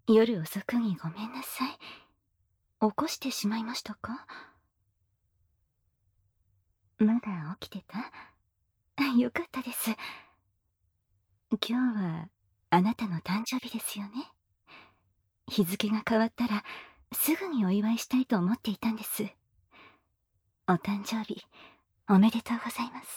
夜遅くにごめんなさい。起こしてしまいましたか？まだ起きてた？よかったです。今日はあなたの誕生日ですよね。日付が変わったらすぐにお祝いしたいと思っていたんです。お誕生日おめでとうございます。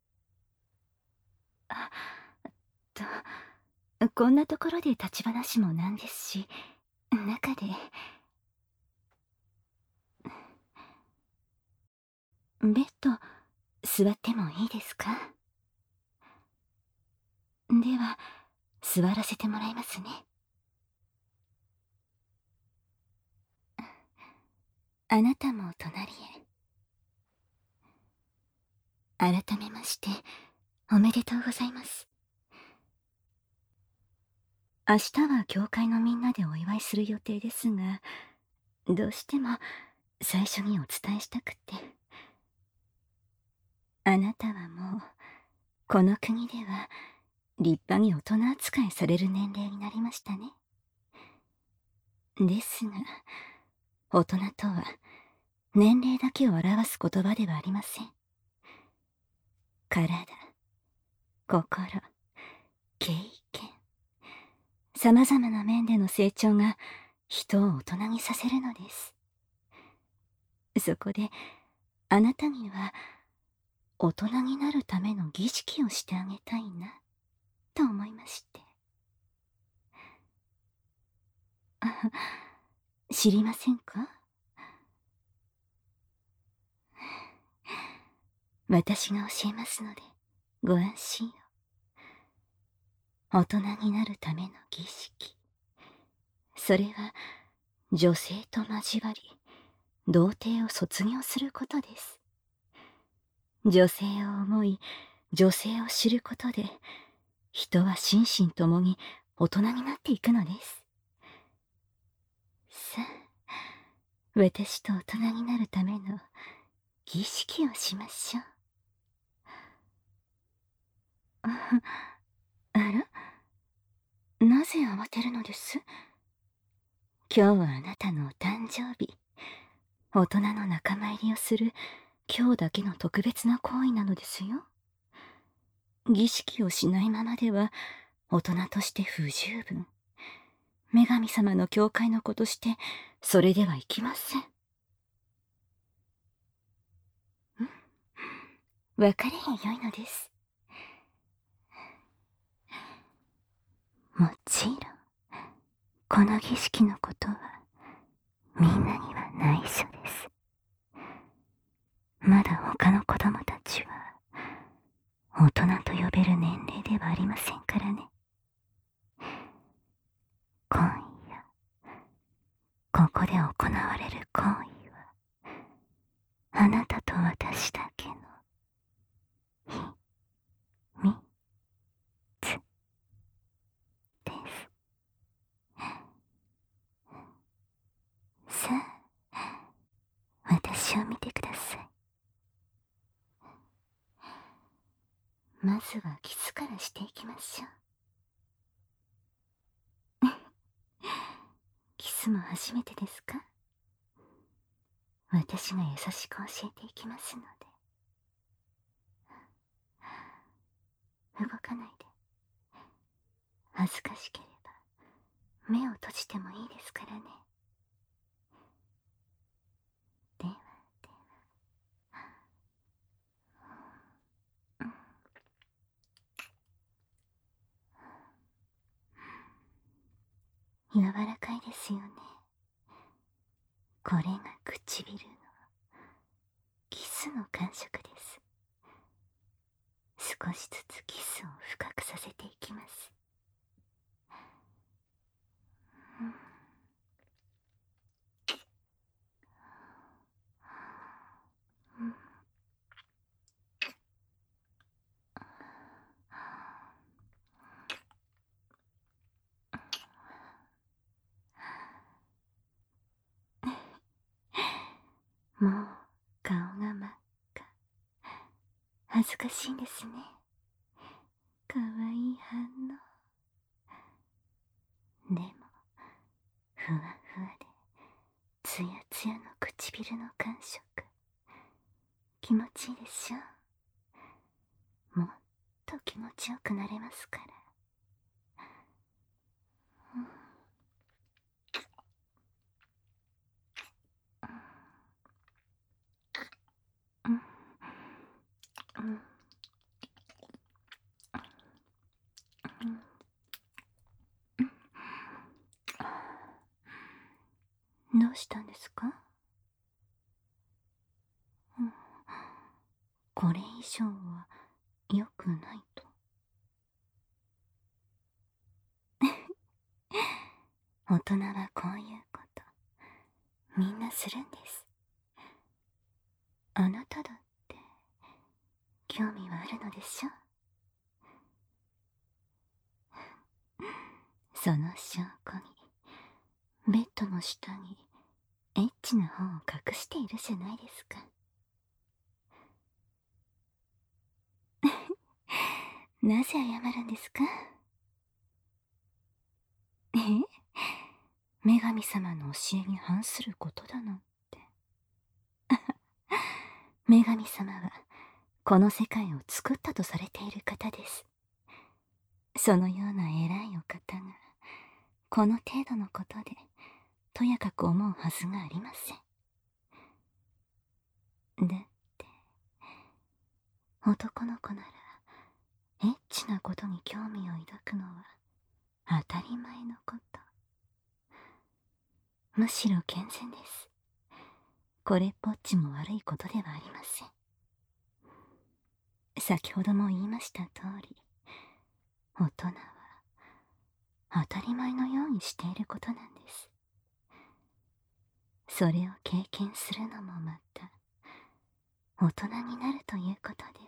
あ、と、こんなところで立ち話もなんですし、中で。ベッド座ってもいいですか？では座らせてもらいますね。あなたも隣へ。改めましておめでとうございます。明日は教会のみんなでお祝いする予定ですが、どうしても最初にお伝えしたくて。あなたはもうこの国では立派に大人扱いされる年齢になりましたね。ですが、大人とは年齢だけを表す言葉ではありません。体、心、経験、様々な面での成長が人を大人にさせるのです。そこであなたには大人になるための儀式をしてあげたいなと思いまして。知りませんか？私が教えますのでご安心を。大人になるための儀式、それは女性と交わり童貞を卒業することです。女性を思い女性を知ることで人は心身ともに大人になっていくのです。さあ、私と大人になるための儀式をしましょう。あら、なぜ慌てるのです？今日はあなたのお誕生日。大人の仲間入りをする今日だけの特別な行為なのですよ。儀式をしないままでは大人として不十分。女神様の教会の子としてそれではいきません。別れが良いのです。もちろんこの儀式のことはみんなには内緒です。まだ他の子供たちは大人と呼べる年齢ではありませんからね。今夜ここで行われる行為はあなたと私だけの秘密です。さあ、私を見てください。まずはキスからしていきましょう。キスも初めてですか？私が優しく教えていきますので。動かないで。恥ずかしければ目を閉じてもいいですからね。ではでは。柔らかいですよね。これが唇のキスの感触です。少しずつキスを深くさせていきます。もう顔が真っ赤。恥ずかしいんですね。かわいい反応。でもつやつやの唇の感触、気持ちいいでしょ。もっと気持ちよくなれますから。どうしたんですか？これ以上は良くないと。大人はこういうことみんなするんです。あなただって興味はあるのでしょ。その証拠にベッドの下にエッチな方を隠しているじゃないですか。なぜ謝るんですか？女神様の教えに反することだなんて。女神様はこの世界を作ったとされている方です。そのような偉いお方がこの程度のことでとやかく思うはずがありません。だって男の子ならエッチなことに興味を抱くのは当たり前のこと。むしろ健全です。これっぽっちも悪いことではありません。先ほども言いました通り、大人は当たり前のようにしていることなんです。それを経験するのもまた大人になるということです。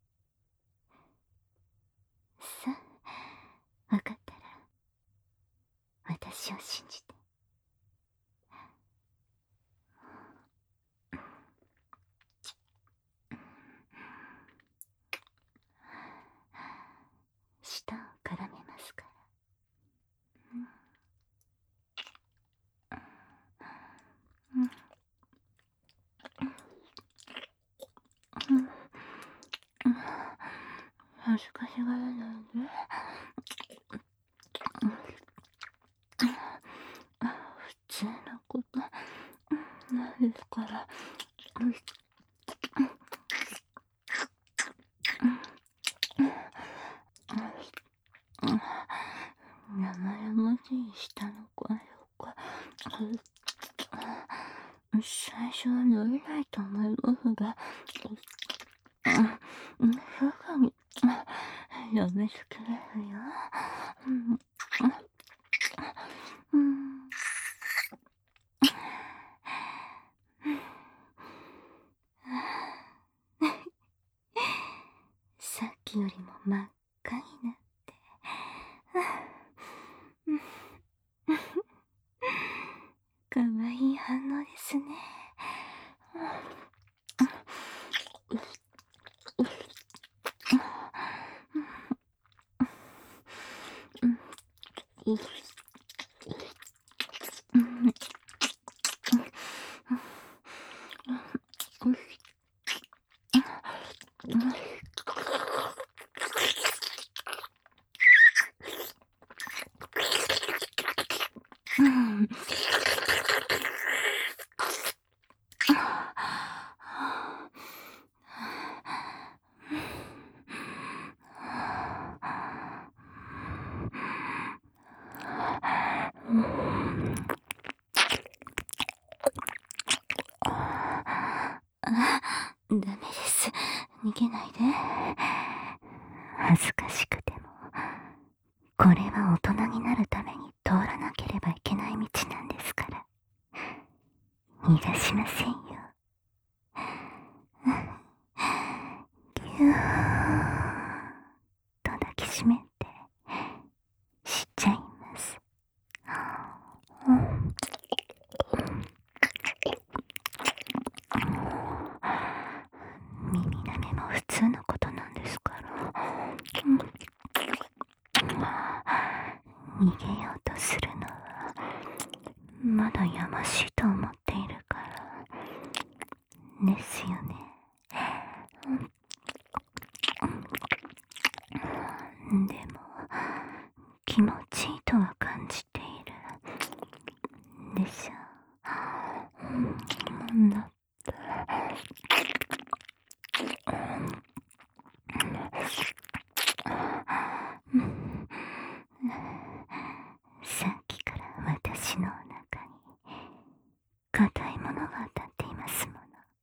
さあ、わかったら私を信じて。舌を絡めますから。恥ずかしがらないで。普通のことなんですから。生々しい舌の感触が最初は慣れないと思いますが、すぐにやめつけますよ。さっきよりも真っ赤になって、かわいい反応ですね。ダメです。逃げないで。恥ずかしくても、これは大人になるために通らなければいけない道なんですから。逃がしませんよ。ぎゅーっと抱きしめて、しちゃいます。耳舐めも普通のことなんですから。逃げようとするのはまだやましいと思っですよね。でも気持ちいいとは感じているでしょう。だってさっきから私のお腹に硬いものが当たっていますもの。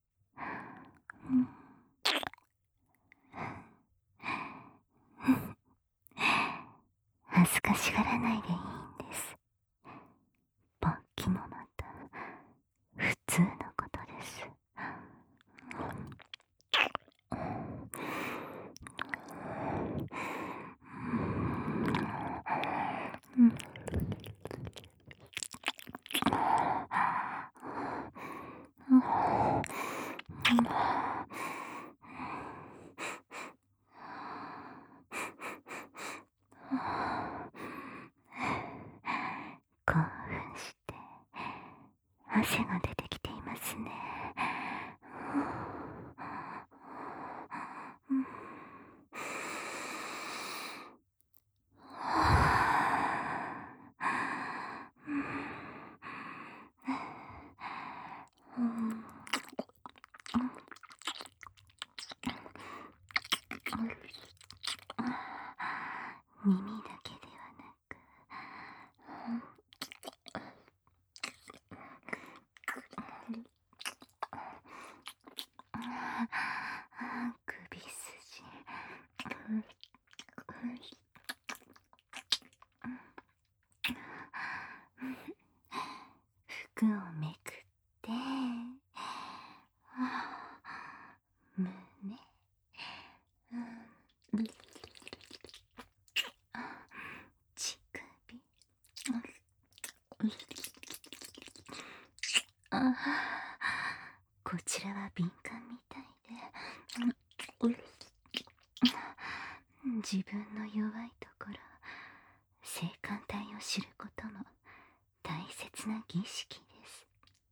恥ずかしがらないでいいんです。勃起もまた普通のことです。興奮して汗が出てきていますね。耳だけではなく首筋、服をめくって胸、乳首、こちらは敏感みたいで、自分の弱いところ、性感帯を知ることも大切な儀式です。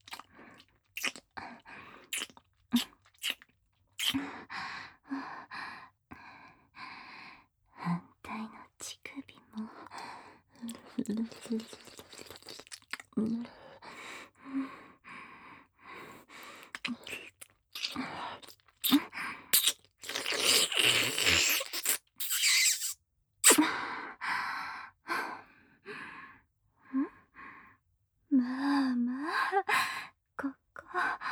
反対の乳首もまあまあ、ここ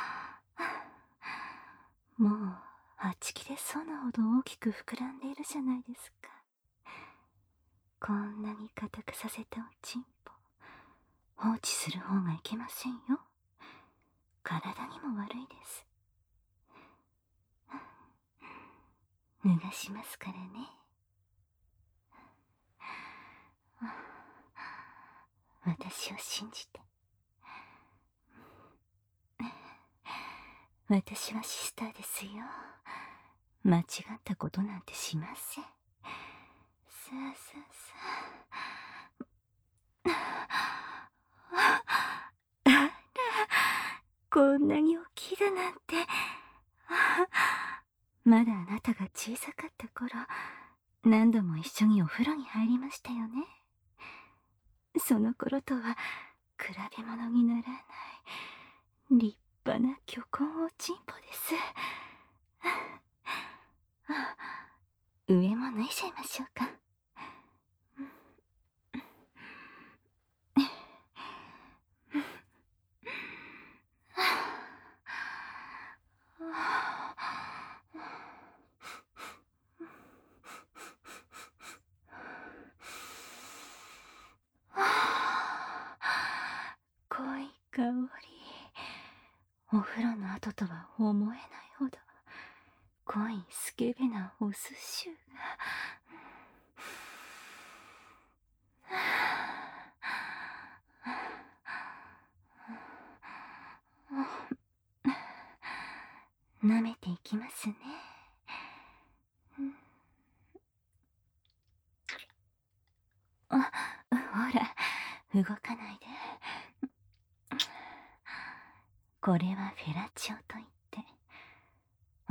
もうはち切れそうなほど大きく膨らんでいるじゃないですか。こんなに硬くさせたおちんぽ放置する方がいけませんよ。体にも悪いです。脱がしますからね。私を信じて。私はシスターですよ。間違ったことなんてしません。さあさあさあ。あら、こんなに大きいだなんて。まだあなたが小さかった頃、何度も一緒にお風呂に入りましたよね。その頃とは比べ物にならない立派な巨根おちんぽです。上も脱いじゃいましょうか。濃い香り。お風呂の後とは思えないほど濃いスケベなお寿司が舐めていきますね。ほら、動かないで。これはフェラチオといって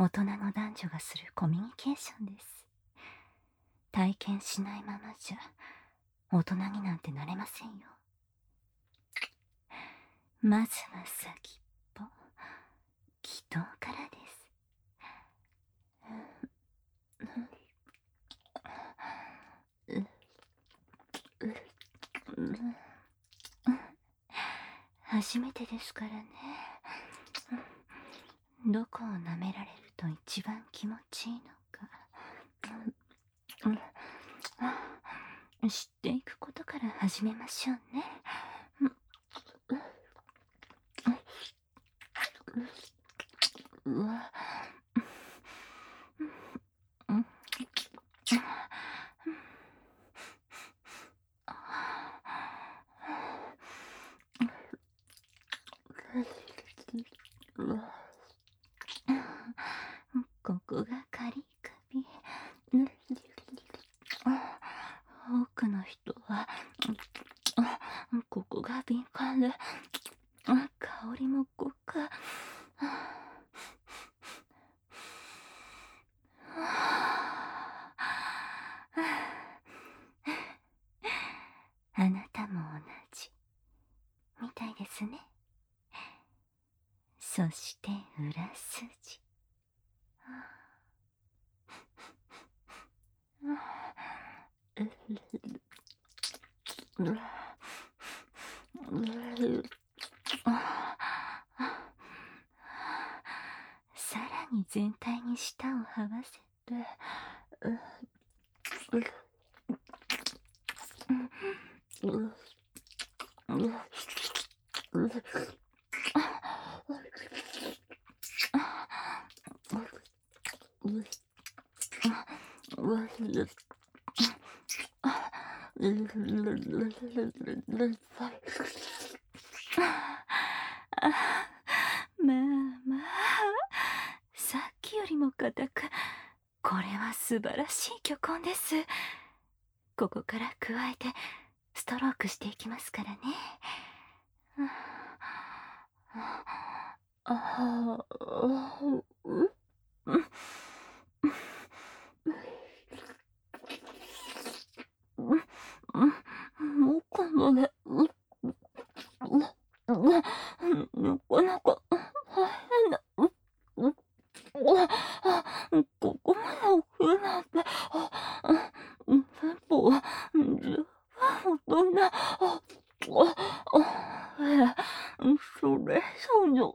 大人の男女がするコミュニケーションです。体験しないままじゃ大人になんてなれませんよ。まずは先っぽ、祈祷からです。初めてですからね。どこを舐められると一番気持ちいいのか、知っていくことから始めましょうね。うわ、ここがカリ首。多くの人はここが敏感で、香りも濃く、あなたも同じみたいですね。そして裏筋。さらに全体に舌を這わせて、まあまあ、さっきよりも硬く、これは素晴らしい巨根です。ここから加えてストロークしていきますからね。もう今度ね、なかなか大変だ。ここまで起きるなんて、先方は十分大人。それ以上に、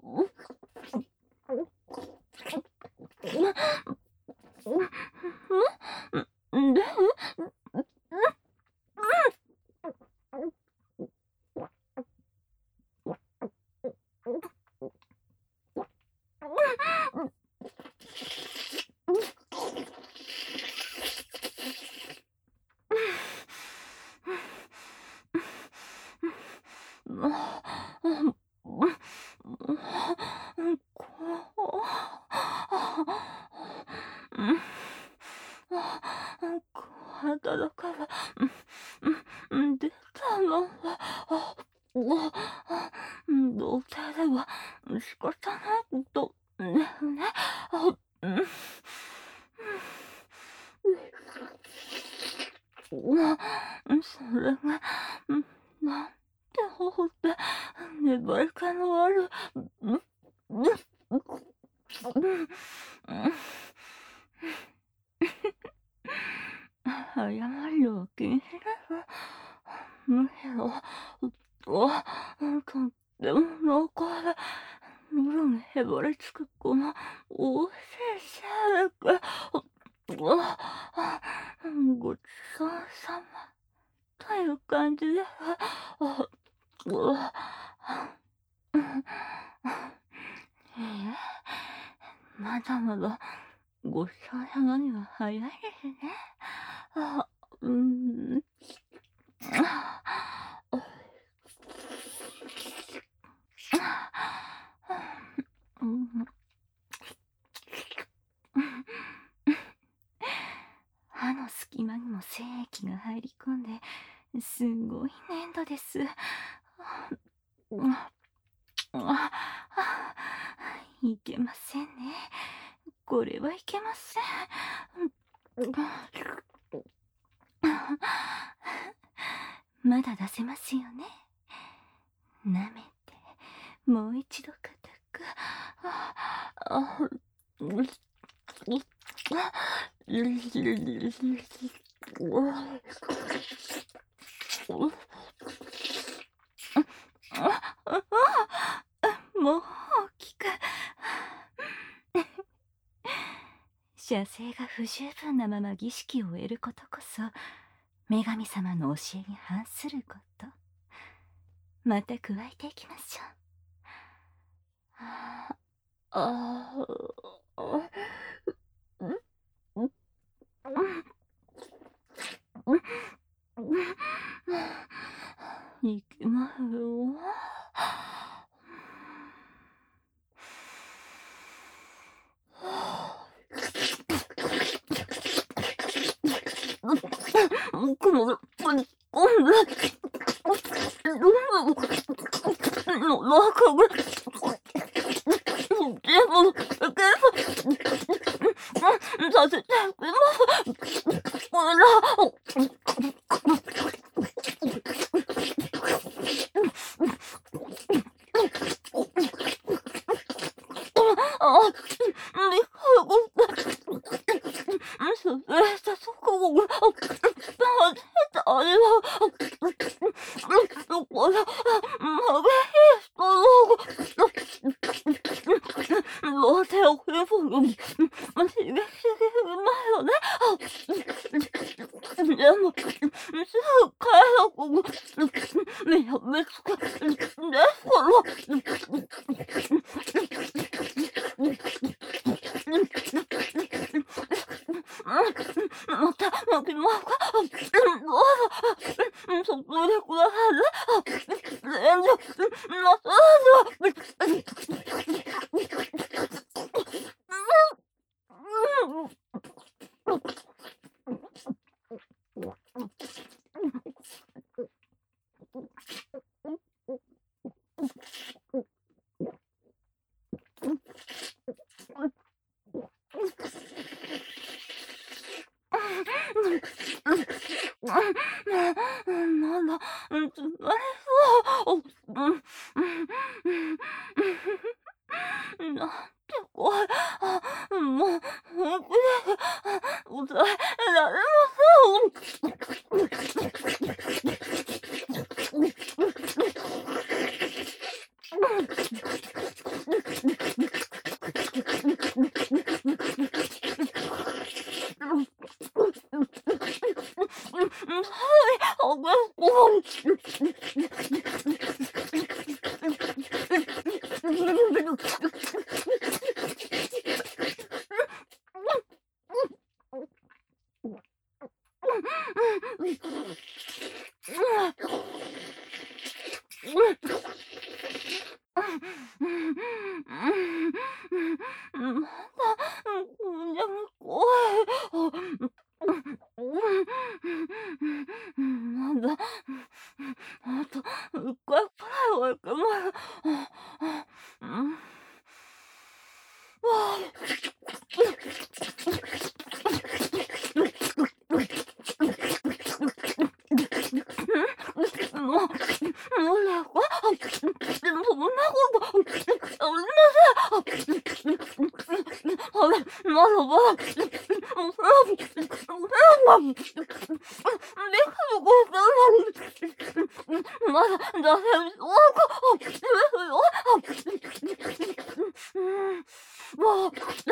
で、体から出たのは、どうせでは仕方ないとね。それが、なんて方法で粘り気のある、謝りを気にしない。むしろ、とっても濃厚で、喉にへばりつくこのおいしいシャーレが、ごちそうさまという感じです。まだまだごちそうさまには早いですね。歯の隙間にも精液が入り込んで、すごい粘土です。いけませんね。 これはいけません。まだ出せますよね。舐めて、もう一度固く。もう大きく。射精が不十分なまま儀式を終えることこそ女神様の教えに反すること。また加えていきましょう。いきますよ。させて老太恢复了，你别妈的，人们是开了我，没有没错，别火了。また、そこでください。全然、なんだ、つまりそう。なんて怖い。もう、本気で、抑えられません。はい、あげなんだ、でも怖い。なんだ、あと、1回くらいはいけます。もう、もうね、でもそんなこと、ありません。あれ、まだまだ、まだ、だせ、も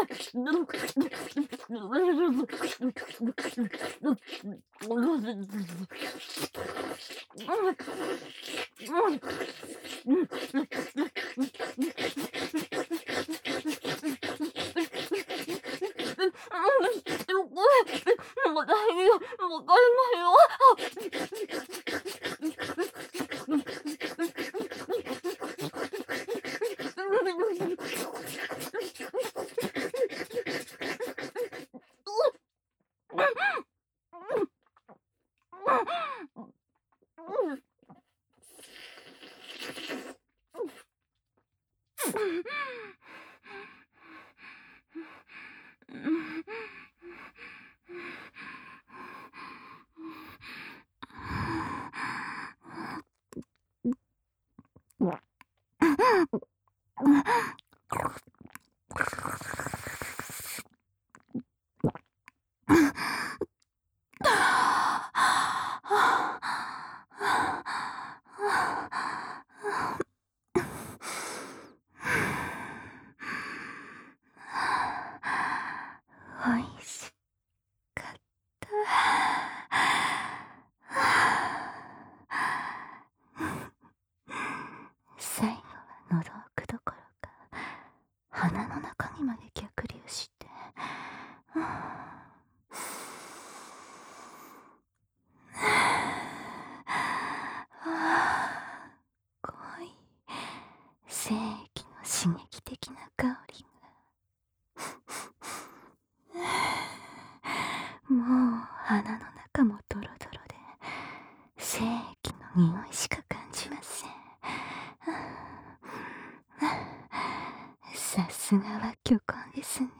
う大丈夫、わかりますよ。 ! おいしかった。最後は喉奥どころか鼻の中にまで逆流して、濃い精液の刺激的な香りが、もう鼻の中もドロドロで精液の匂いしか感じません。さすがは巨根ですね。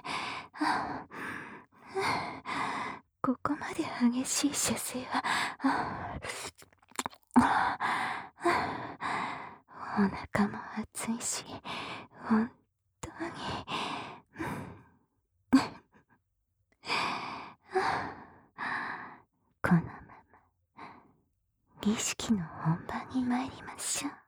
ここまで激しい射精はお腹も熱いし、本当にこのまま儀式の本番に参りましょう。